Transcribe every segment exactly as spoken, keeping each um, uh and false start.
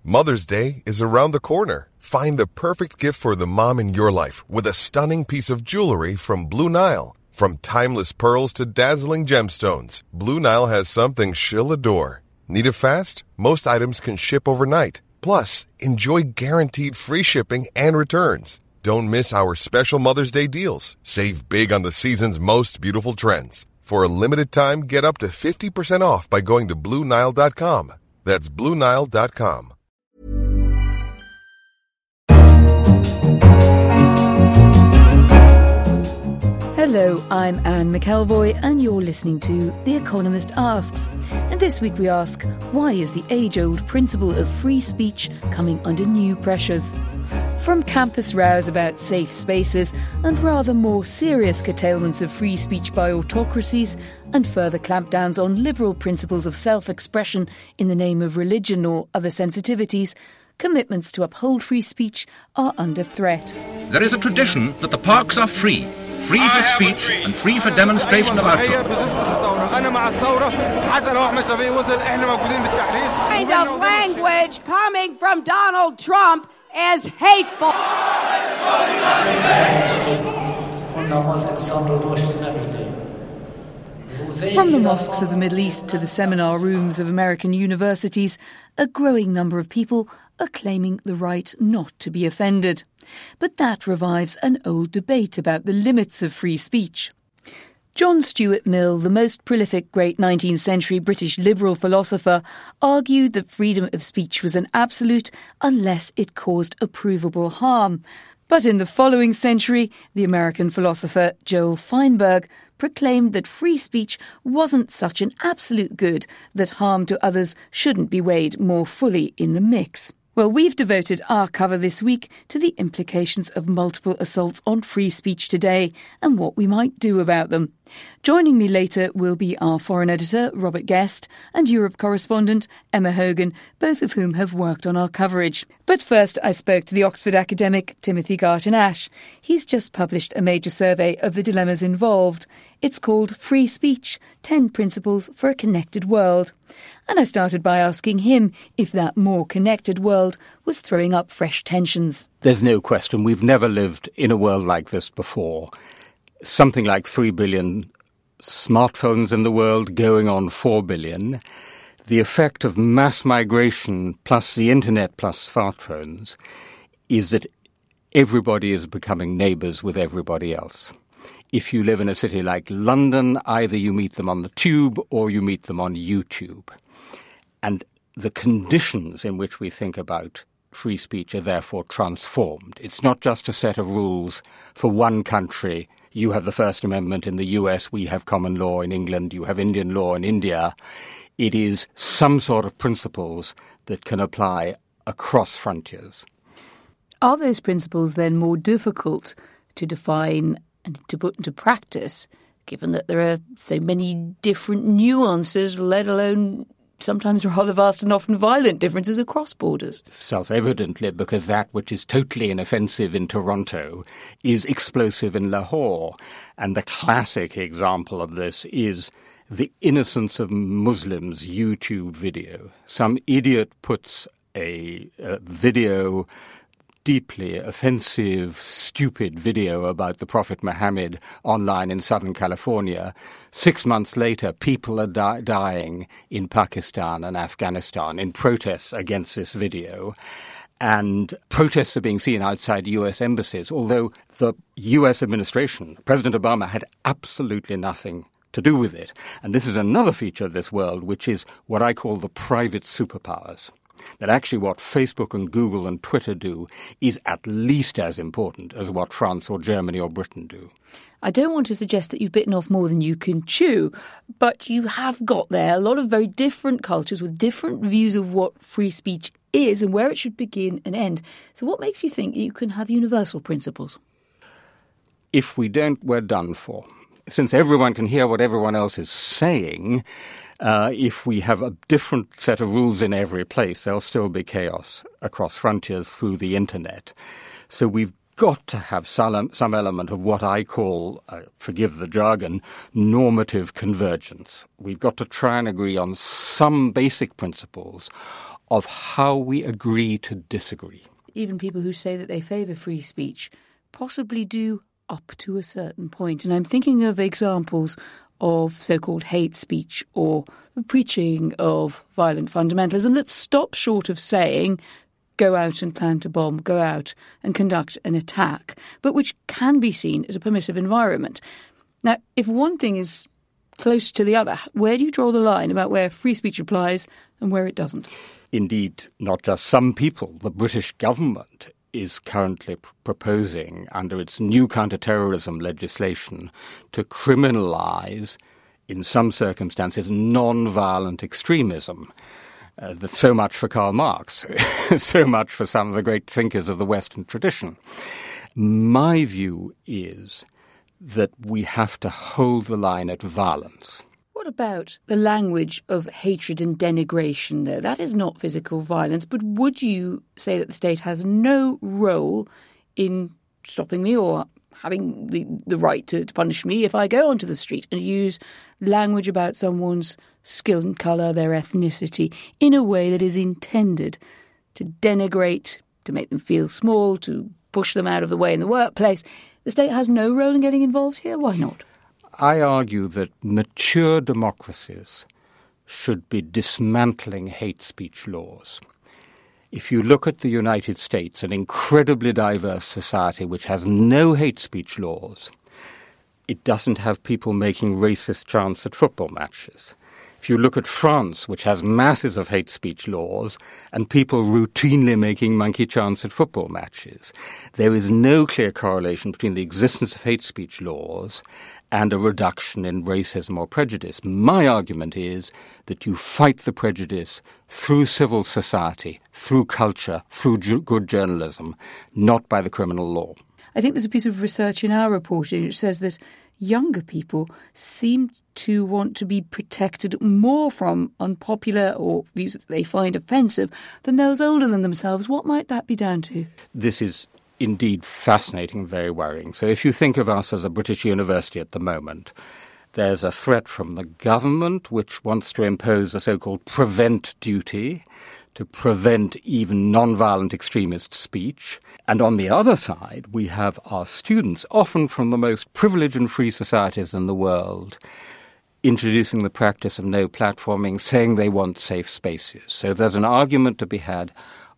Mother's Day is around the corner. Find the perfect gift for the mom in your life with a stunning piece of jewelry from Blue Nile. From timeless pearls to dazzling gemstones, Blue Nile has something she'll adore. Need it fast? Most items can ship overnight. Plus, enjoy guaranteed free shipping and returns. Don't miss our special Mother's Day deals. Save big on the season's most beautiful trends. For a limited time, get up to fifty percent off by going to Blue Nile dot com. That's Blue Nile dot com. Hello, I'm Anne McElvoy and you're listening to The Economist Asks. And this week we ask, why is the age-old principle of free speech coming under new pressures? From campus rows about safe spaces and rather more serious curtailments of free speech by autocracies and further clampdowns on liberal principles of self-expression in the name of religion or other sensitivities, commitments to uphold free speech are under threat. There is a tradition that the parks are free. Free for speech and free for demonstration of outrage. Kind of language coming from Donald Trump is hateful. From the mosques of the Middle East to the seminar rooms of American universities, a growing number of people are claiming the right not to be offended. But that revives an old debate about the limits of free speech. John Stuart Mill, the most prolific great nineteenth century British liberal philosopher, argued that freedom of speech was an absolute unless it caused a provable harm. But in the following century, the American philosopher Joel Feinberg proclaimed that free speech wasn't such an absolute good that harm to others shouldn't be weighed more fully in the mix. Well, we've devoted our cover this week to the implications of multiple assaults on free speech today and what we might do about them. Joining me later will be our foreign editor, Robert Guest, and Europe correspondent, Emma Hogan, both of whom have worked on our coverage. But first, I spoke to the Oxford academic Timothy Garton-Ash. He's just published a major survey of the dilemmas involved. It's called Free Speech, ten Principles for a Connected World. And I started by asking him if that more connected world was throwing up fresh tensions. There's no question. We've never lived in a world like this before. Something like three billion smartphones in the world, going on four billion. The effect of mass migration plus the internet plus smartphones is that everybody is becoming neighbours with everybody else. If you live in a city like London, either you meet them on the tube or you meet them on YouTube. And the conditions in which we think about free speech are therefore transformed. It's not just a set of rules for one country. You have the First Amendment in the U S, we have common law in England, you have Indian law in India. It is some sort of principles that can apply across frontiers. Are those principles then more difficult to define and to put into practice, given that there are so many different nuances, let alone sometimes rather vast and often violent differences across borders? Self-evidently, because that which is totally inoffensive in Toronto is explosive in Lahore. And the classic example of this is the Innocence of Muslims YouTube video. Some idiot puts a, a video deeply offensive, stupid video about the Prophet Muhammad online in Southern California. Six months later, people are di- dying in Pakistan and Afghanistan in protests against this video. And protests are being seen outside U S embassies, although the U S administration, President Obama, had absolutely nothing to do with it. And this is another feature of this world, which is what I call the private superpowers. That actually what Facebook and Google and Twitter do is at least as important as what France or Germany or Britain do. I don't want to suggest that you've bitten off more than you can chew, but you have got there a lot of very different cultures with different views of what free speech is and where it should begin and end. So what makes you think you can have universal principles? If we don't, we're done for. Since everyone can hear what everyone else is saying, Uh, if we have a different set of rules in every place, there'll still be chaos across frontiers through the internet. So we've got to have some, some element of what I call, uh, forgive the jargon, normative convergence. We've got to try and agree on some basic principles of how we agree to disagree. Even people who say that they favour free speech possibly do up to a certain point. And I'm thinking of examples of so-called hate speech or the preaching of violent fundamentalism that stops short of saying, go out and plant a bomb, go out and conduct an attack, but which can be seen as a permissive environment. Now, if one thing is close to the other, where do you draw the line about where free speech applies and where it doesn't? Indeed, not just some people. The British government is currently pr- proposing, under its new counter-terrorism legislation, to criminalise, in some circumstances, non-violent extremism. Uh, that's so much for Karl Marx, so much for some of the great thinkers of the Western tradition. My view is that we have to hold the line at violence. What about the language of hatred and denigration, though? That is not physical violence, but would you say that the state has no role in stopping me or having the, the right to, to punish me if I go onto the street and use language about someone's skin colour, their ethnicity, in a way that is intended to denigrate, to make them feel small, to push them out of the way in the workplace? The state has no role in getting involved here? Why not? I argue that mature democracies should be dismantling hate speech laws. If you look at the United States, an incredibly diverse society which has no hate speech laws, it doesn't have people making racist chants at football matches. If you look at France, which has masses of hate speech laws, and people routinely making monkey chants at football matches, there is no clear correlation between the existence of hate speech laws and a reduction in racism or prejudice. My argument is that you fight the prejudice through civil society, through culture, through ju- good journalism, not by the criminal law. I think there's a piece of research in our reporting which says that younger people seem to want to be protected more from unpopular or views that they find offensive than those older than themselves. What might that be down to? This is indeed fascinating and very worrying. So if you think of us as a British university at the moment, there's a threat from the government which wants to impose a so-called prevent duty to prevent even non-violent extremist speech. And on the other side, we have our students, often from the most privileged and free societies in the world, introducing the practice of no platforming, saying they want safe spaces. So there's an argument to be had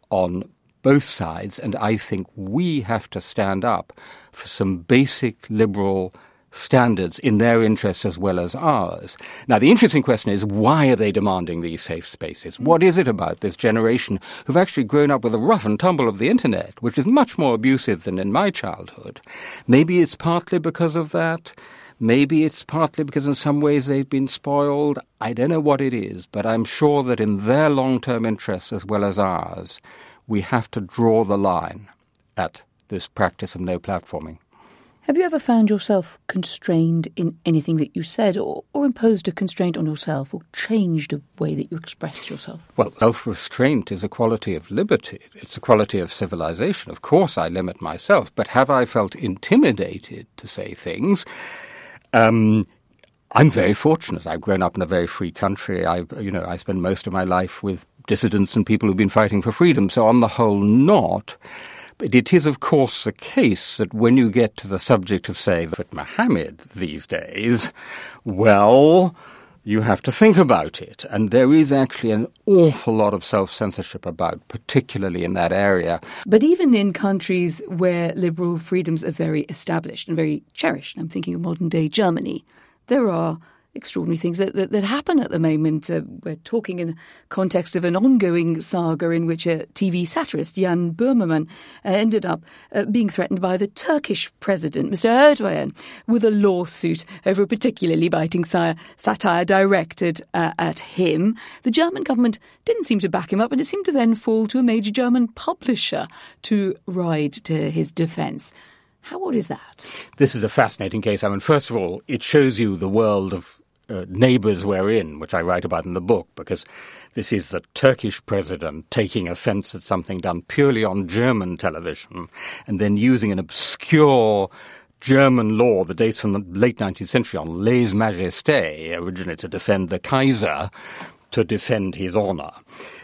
on both sides, and I think we have to stand up for some basic liberal standards in their interests as well as ours. Now, the interesting question is, why are they demanding these safe spaces? What is it about this generation who've actually grown up with the rough and tumble of the internet, which is much more abusive than in my childhood? Maybe it's partly because of that. Maybe it's partly because in some ways they've been spoiled. I don't know what it is, but I'm sure that in their long-term interests as well as ours, we have to draw the line at this practice of no platforming. Have you ever found yourself constrained in anything that you said, or, or imposed a constraint on yourself, or changed a way that you expressed yourself? Well, self-restraint is a quality of liberty. It's a quality of civilization. Of course I limit myself, but have I felt intimidated to say things? Um, I'm very fortunate. I've grown up in a very free country. I, you know, I spend most of my life with dissidents and people who've been fighting for freedom. So on the whole, not. But it is, of course, the case that when you get to the subject of, say, Prophet Muhammad these days, well, you have to think about it. And there is actually an awful lot of self-censorship about, particularly in that area. But even in countries where liberal freedoms are very established and very cherished, I'm thinking of modern-day Germany, there are extraordinary things that, that, that happen at the moment. Uh, we're talking in the context of an ongoing saga in which a T V satirist, Jan Böhmermann, uh, ended up uh, being threatened by the Turkish president, Mister Erdogan, with a lawsuit over a particularly biting si- satire directed uh, at him. The German government didn't seem to back him up, and it seemed to then fall to a major German publisher to ride to his defence. How odd is that? This is a fascinating case. I mean, first of all, it shows you the world of uh, neighbours we're in, which I write about in the book, because this is the Turkish president taking offence at something done purely on German television and then using an obscure German law that dates from the late nineteenth century on lèse-majesté, originally to defend the Kaiser, to defend his honour.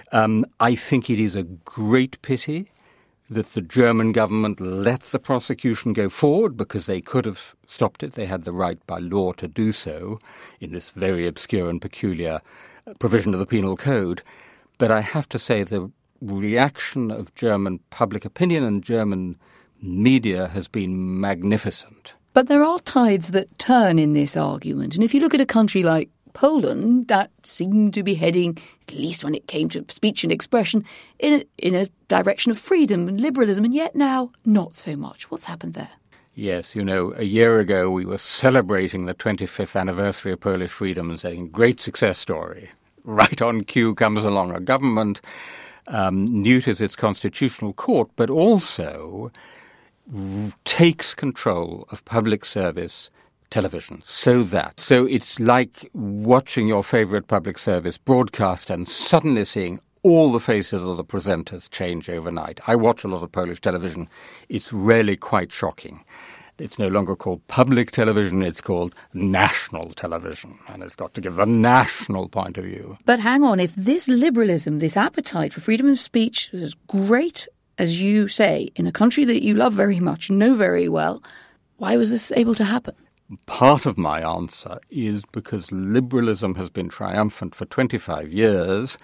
Um, I think it is a great pity that the German government let the prosecution go forward, because they could have stopped it. They had the right by law to do so in this very obscure and peculiar provision of the Penal Code. But I have to say the reaction of German public opinion and German media has been magnificent. But there are tides that turn in this argument. And if you look at a country like Poland, that seemed to be heading, at least when it came to speech and expression, in a, in a direction of freedom and liberalism, and yet now not so much. What's happened there? Yes, you know, a year ago we were celebrating the twenty-fifth anniversary of Polish freedom and saying, great success story. Right on cue comes along a government, um, neuters its constitutional court, but also takes control of public service television. So that. So it's like watching your favorite public service broadcast and suddenly seeing all the faces of the presenters change overnight. I watch a lot of Polish television. It's really quite shocking. It's no longer called public television, it's called national television, and it's got to give the national point of view. But hang on, if this liberalism, this appetite for freedom of speech is as great as you say, in a country that you love very much and know very well, why was this able to happen? Part of my answer is because liberalism has been triumphant for twenty-five years,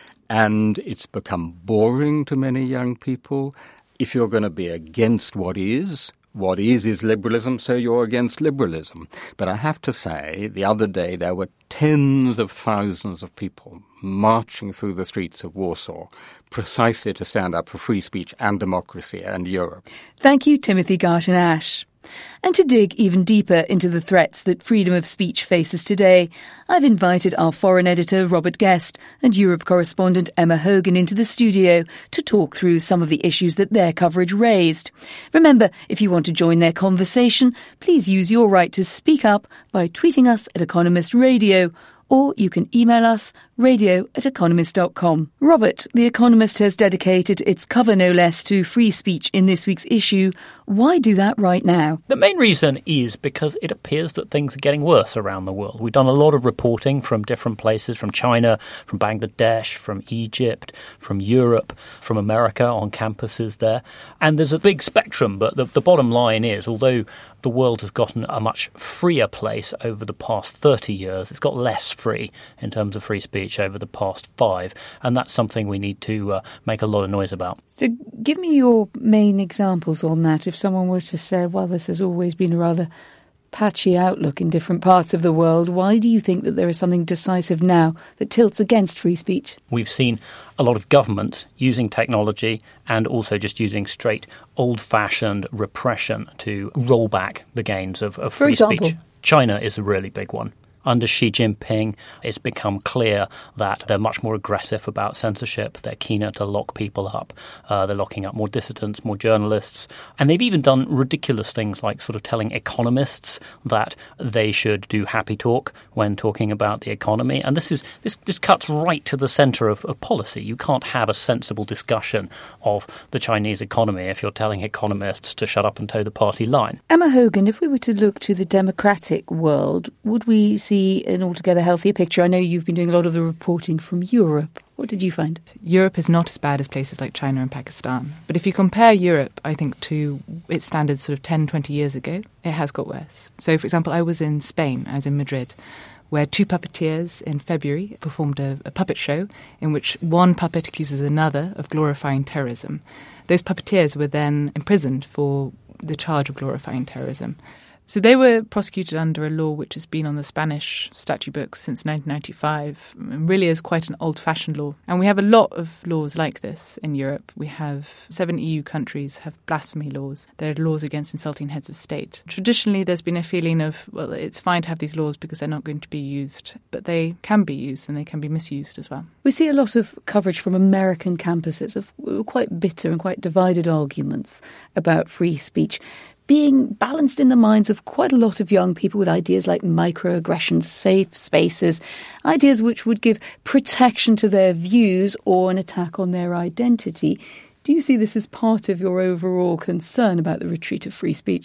and it's become boring to many young people. If you're going to be against what is, what is is liberalism, so you're against liberalism. But I have to say, the other day there were tens of thousands of people marching through the streets of Warsaw precisely to stand up for free speech and democracy and Europe. Thank you, Timothy Garton-Ash. And to dig even deeper into the threats that freedom of speech faces today, I've invited our foreign editor Robert Guest and Europe correspondent Emma Hogan into the studio to talk through some of the issues that their coverage raised. Remember, if you want to join their conversation, please use your right to speak up by tweeting us at Economist Radio, or you can email us radio at economist dot com. Robert, The Economist has dedicated its cover no less to free speech in this week's issue. Why do that right now? The main reason is because it appears that things are getting worse around the world. We've done a lot of reporting from different places, from China, from Bangladesh, from Egypt, from Europe, from America on campuses there. And there's a big spectrum, but the, the bottom line is, although the world has gotten a much freer place over the past thirty years, it's got less free in terms of free speech over the past five, and that's something we need to uh, make a lot of noise about. So give me your main examples on that. If someone were to say, well, this has always been a rather patchy outlook in different parts of the world, why do you think that there is something decisive now that tilts against free speech? We've seen a lot of governments using technology and also just using straight old-fashioned repression to roll back the gains of, of free For example? speech. China is a really big one. Under Xi Jinping, it's become clear that they're much more aggressive about censorship. They're keener to lock people up. Uh, they're locking up more dissidents, more journalists. And they've even done ridiculous things like sort of telling economists that they should do happy talk when talking about the economy. And this is this, this cuts right to the centre of, of policy. You can't have a sensible discussion of the Chinese economy if you're telling economists to shut up and toe the party line. Emma Hogan, if we were to look to the democratic world, would we see an altogether healthier picture? I know you've been doing a lot of the reporting from Europe. What did you find? Europe is not as bad as places like China and Pakistan. But if you compare Europe, I think, to its standards sort of ten, twenty years ago, it has got worse. So, for example, I was in Spain, I was in Madrid, where two puppeteers in February performed a, a puppet show in which one puppet accuses another of glorifying terrorism. Those puppeteers were then imprisoned for the charge of glorifying terrorism. So they were prosecuted under a law which has been on the Spanish statute books since nineteen ninety-five, and really is quite an old-fashioned law. And we have a lot of laws like this in Europe. We have seven E U countries have blasphemy laws. There are laws against insulting heads of state. Traditionally, there's been a feeling of, well, it's fine to have these laws because they're not going to be used, but they can be used and they can be misused as well. We see a lot of coverage from American campuses of quite bitter and quite divided arguments about free speech being balanced in the minds of quite a lot of young people with ideas like microaggressions, safe spaces, ideas which would give protection to their views or an attack on their identity. Do you see this as part of your overall concern about the retreat of free speech?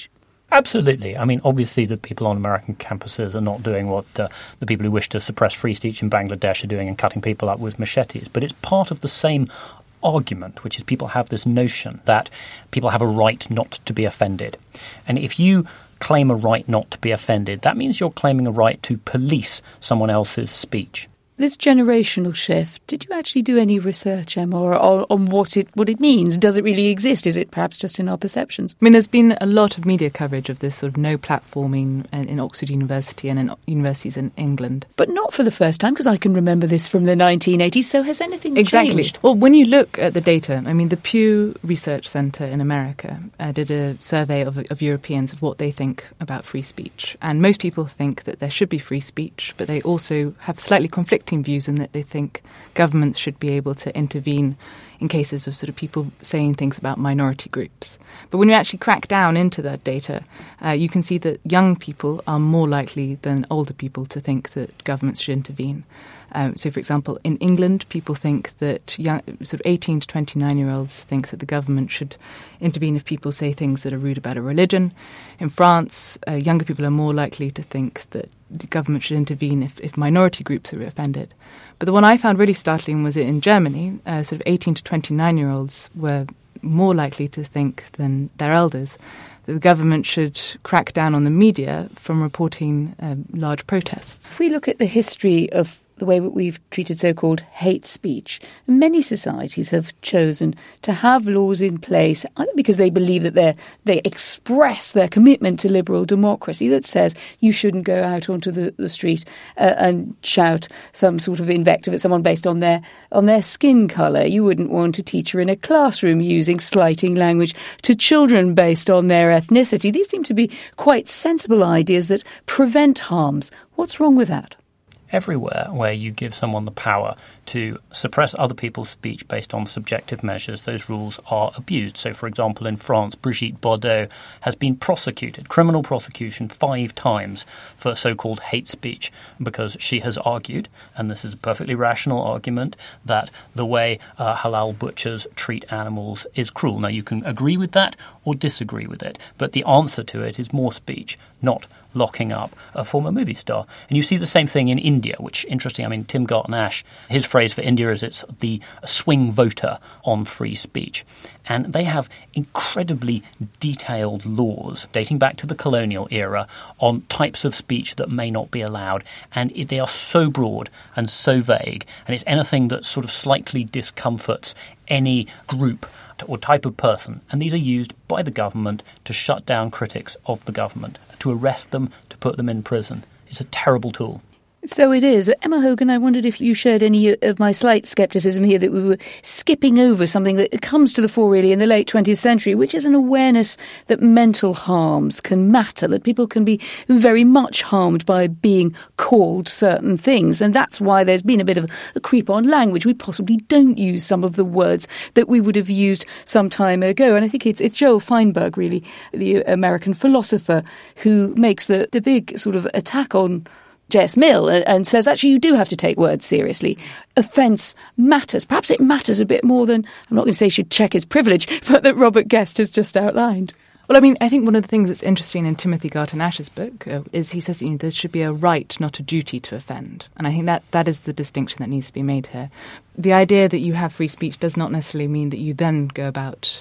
Absolutely. I mean, obviously the people on American campuses are not doing what uh, the people who wish to suppress free speech in Bangladesh are doing and cutting people up with machetes. But it's part of the same argument, which is people have this notion that people have a right not to be offended. And if you claim a right not to be offended, that means you're claiming a right to police someone else's speech. This generational shift, did you actually do any research, Emma, or, or, on what it what it means? Does it really exist? Is it perhaps just in our perceptions? I mean, there's been a lot of media coverage of this sort of no platforming in, in Oxford University and in universities in England. But not for the first time, because I can remember this from the nineteen eighties. So has anything exactly. changed? Well, when you look at the data, I mean, the Pew Research Centre in America uh, did a survey of, of Europeans of what they think about free speech. And most people think that there should be free speech, but they also have slightly conflicting views in that they think governments should be able to intervene in cases of sort of people saying things about minority groups. But when you actually crack down into that data, uh, you can see that young people are more likely than older people to think that governments should intervene. Um, so, for example, in England, people think that young, sort of eighteen to twenty-nine-year-olds think that the government should intervene if people say things that are rude about a religion. In France, uh, younger people are more likely to think that the government should intervene if, if minority groups are offended. But the one I found really startling was in Germany, uh, sort of eighteen to twenty-nine-year-olds were more likely to think than their elders that the government should crack down on the media from reporting um, large protests. If we look at the history of the way that we've treated so-called hate speech, many societies have chosen to have laws in place either because they believe that they they express their commitment to liberal democracy that says you shouldn't go out onto the, the street uh, and shout some sort of invective at someone based on their on their skin colour. You wouldn't want a teacher in a classroom using slighting language to children based on their ethnicity. These seem to be quite sensible ideas that prevent harms. What's wrong with that? Everywhere where you give someone the power to suppress other people's speech based on subjective measures, those rules are abused. So, for example, in France, Brigitte Bardot has been prosecuted, criminal prosecution, five times for so-called hate speech because she has argued, and this is a perfectly rational argument, that the way uh, halal butchers treat animals is cruel. Now, you can agree with that or disagree with it, but the answer to it is more speech, not locking up a former movie star. And you see the same thing in India, which, interesting, I mean, Tim Garton-Ash, his phrase for India is it's the swing voter on free speech. And they have incredibly detailed laws dating back to the colonial era on types of speech that may not be allowed. And it, they are so broad and so vague. And it's anything that sort of slightly discomforts any group or type of person, and these are used by the government to shut down critics of the government, to arrest them, to put them in prison. It's a terrible tool. So it is. Emma Hogan, I wondered if you shared any of my slight scepticism here that we were skipping over something that comes to the fore really in the late twentieth century, which is an awareness that mental harms can matter, that people can be very much harmed by being called certain things. And that's why there's been a bit of a creep on language. We possibly don't use some of the words that we would have used some time ago. And I think it's, it's Joel Feinberg, really, the American philosopher, who makes the, the big sort of attack on J S Mill and says, actually, you do have to take words seriously. Offence matters. Perhaps it matters a bit more than, I'm not going to say he should check his privilege, but that Robert Guest has just outlined. Well, I mean, I think one of the things that's interesting in Timothy Garton-Ash's book uh, is he says, you know, there should be a right, not a duty to offend. And I think that that is the distinction that needs to be made here. The idea that you have free speech does not necessarily mean that you then go about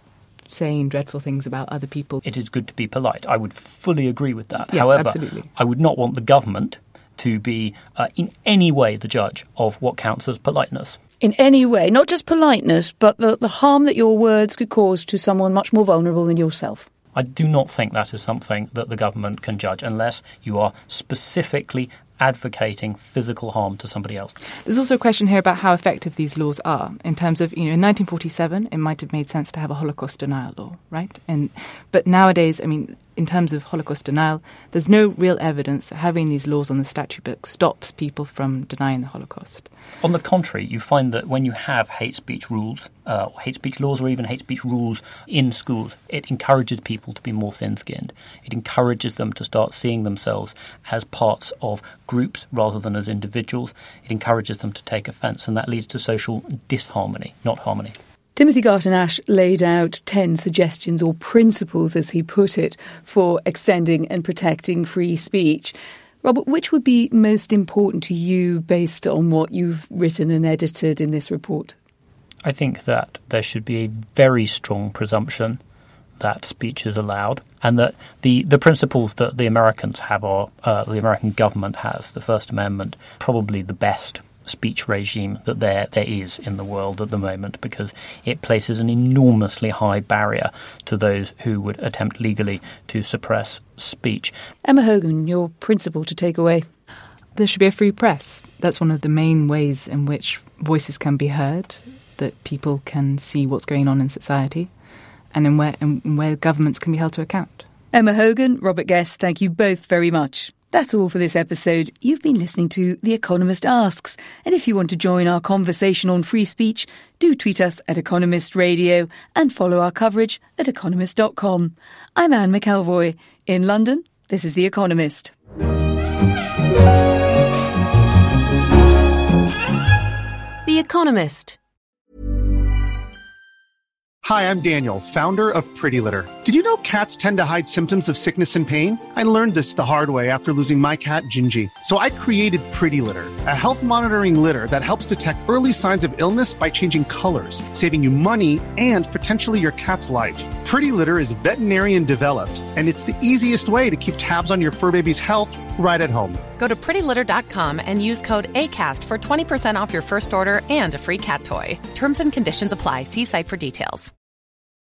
saying dreadful things about other people. It is good to be polite. I would fully agree with that. Yes, However, absolutely. I would not want the government to be uh, in any way the judge of what counts as politeness. In any way, not just politeness, but the, the harm that your words could cause to someone much more vulnerable than yourself. I do not think that is something that the government can judge unless you are specifically advocating physical harm to somebody else. There's also a question here about how effective these laws are in terms of, you know, in nineteen forty-seven, it might have made sense to have a Holocaust denial law, right? And but nowadays, I mean, in terms of Holocaust denial, there's no real evidence that having these laws on the statute book stops people from denying the Holocaust. On the contrary, you find that when you have hate speech rules, uh, hate speech laws or even hate speech rules in schools, it encourages people to be more thin-skinned. It encourages them to start seeing themselves as parts of groups rather than as individuals. It encourages them to take offence, and that leads to social disharmony, not harmony. Timothy Garton-Ash laid out ten suggestions or principles, as he put it, for extending and protecting free speech. Robert, which would be most important to you based on what you've written and edited in this report? I think that there should be a very strong presumption that speech is allowed, and that the, the principles that the Americans have, or uh, the American government has, the First Amendment, probably the best speech regime that there there is in the world at the moment, because it places an enormously high barrier to those who would attempt legally to suppress speech. Emma Hogan, your principle to take away? There should be a free press. That's one of the main ways in which voices can be heard, that people can see what's going on in society, and in where, in where governments can be held to account. Emma Hogan, Robert Guest, thank you both very much. That's all for this episode. You've been listening to The Economist Asks. And if you want to join our conversation on free speech, do tweet us at Economist Radio and follow our coverage at economist dot com. I'm Anne McElvoy. In London, this is The Economist. The Economist. Hi, I'm Daniel, founder of Pretty Litter. Did you know cats tend to hide symptoms of sickness and pain? I learned this the hard way after losing my cat, Gingy. So I created Pretty Litter, a health monitoring litter that helps detect early signs of illness by changing colors, saving you money and potentially your cat's life. Pretty Litter is veterinarian developed, and it's the easiest way to keep tabs on your fur baby's health right at home. Go to pretty litter dot com and use code ACAST for twenty percent off your first order and a free cat toy. Terms and conditions apply. See site for details.